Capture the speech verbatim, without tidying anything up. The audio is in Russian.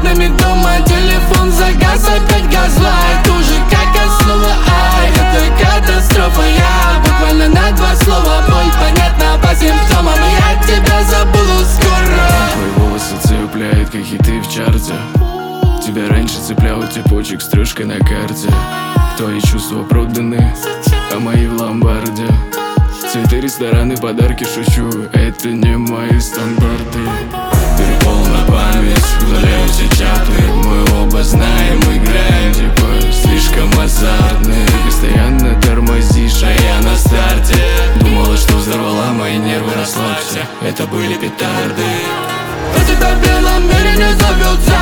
окнами дома, телефон загас, опять газлайт. Уже как основа, ай, это катастрофа. Я буквально на два слова, боль понятна по симптомам. Я тебя забуду скоро. Твои волосы цепляют, как хиты в чарте. Тебя раньше цеплял цепочек стрижкой на карте. Твои чувства проданы, а мои в ломбарде. Цветы, рестораны, подарки, шучу, это не мои стандарты. Перепол на память, удаляю все чаты. Мы оба знаем, играем, типа, слишком азартны. Ты постоянно тормозишь, а я на старте. Думала, что взорвала мои нервы, расслабься, это были петарды. У тебя в белом мире не зовется.